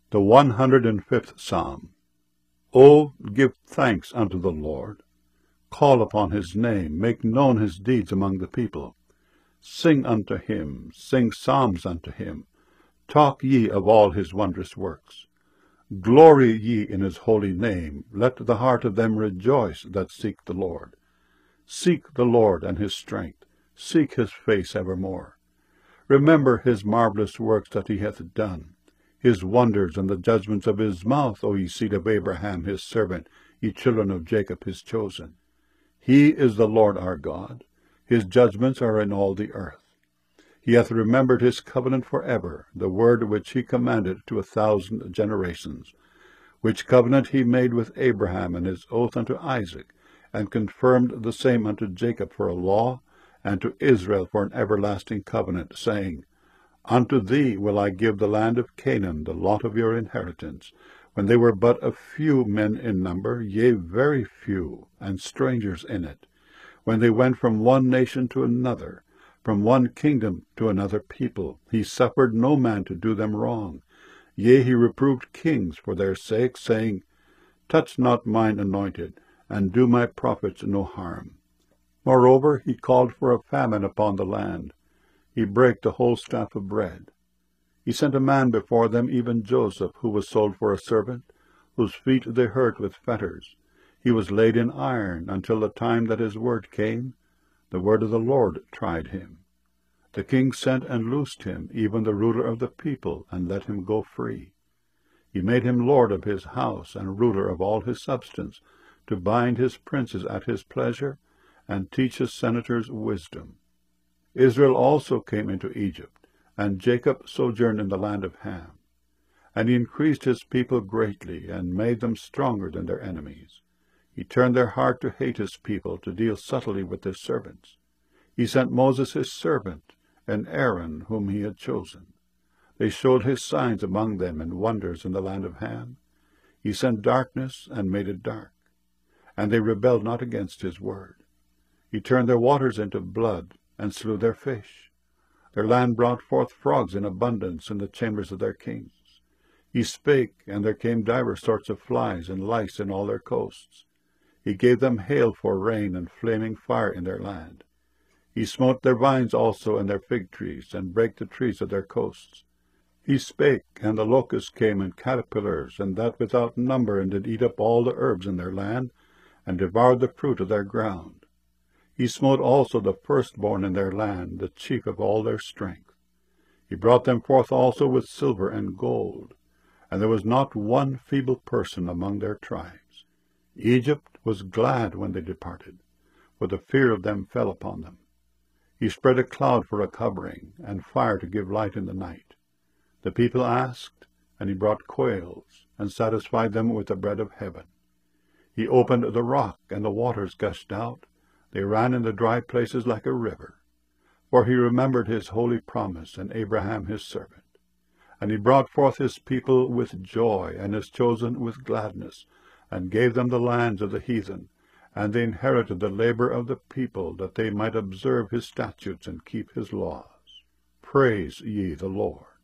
The 105th Psalm. O give thanks unto the Lord. Call upon his name, make known his deeds among the people. Sing unto him, sing psalms unto him. Talk ye of all his wondrous works. Glory ye in his holy name. Let the heart of them rejoice that seek the Lord. Seek the Lord and his strength. Seek his face evermore. Remember his marvelous works that he hath done, his wonders and the judgments of his mouth, O ye seed of Abraham his servant, ye children of Jacob his chosen. He is the Lord our God. His judgments are in all the earth. He hath remembered his covenant for ever, the word which he commanded to 1,000 generations, which covenant he made with Abraham, and his oath unto Isaac, and confirmed the same unto Jacob for a law, and to Israel for an everlasting covenant, saying, Unto thee will I give the land of Canaan, the lot of your inheritance, when they were but a few men in number, yea, very few, and strangers in it, when they went from one nation to another, from one kingdom to another people. He suffered no man to do them wrong. Yea, he reproved kings for their sake, saying, Touch not mine anointed, and do my prophets no harm. Moreover, he called for a famine upon the land. He brake the whole staff of bread. He sent a man before them, even Joseph, who was sold for a servant, whose feet they hurt with fetters. He was laid in iron until the time that his word came. The word of the Lord tried him. The king sent and loosed him, even the ruler of the people, and let him go free. He made him lord of his house, and ruler of all his substance, to bind his princes at his pleasure, and teach his senators wisdom. Israel also came into Egypt, and Jacob sojourned in the land of Ham. And he increased his people greatly, and made them stronger than their enemies. He turned their heart to hate his people, to deal subtly with his servants. He sent Moses his servant, and Aaron whom he had chosen. They showed his signs among them, and wonders in the land of Ham. He sent darkness, and made it dark. And they rebelled not against his word. He turned their waters into blood, and slew their fish. Their land brought forth frogs in abundance in the chambers of their kings. He spake, and there came divers sorts of flies and lice in all their coasts. He gave them hail for rain, and flaming fire in their land. He smote their vines also and their fig trees, and brake the trees of their coasts. He spake, and the locusts came in caterpillars, and that without number, and did eat up all the herbs in their land, and devoured the fruit of their ground. He smote also the firstborn in their land, the chief of all their strength. He brought them forth also with silver and gold, and there was not one feeble person among their tribes. Egypt was glad when they departed, for the fear of them fell upon them. He spread a cloud for a covering, and fire to give light in the night. The people asked, and he brought quails, and satisfied them with the bread of heaven. He opened the rock, and the waters gushed out. They ran in the dry places like a river. For he remembered his holy promise, and Abraham his servant. And he brought forth his people with joy, and his chosen with gladness, and gave them the lands of the heathen, and they inherited the labor of the people, that they might observe his statutes and keep his laws. Praise ye the Lord.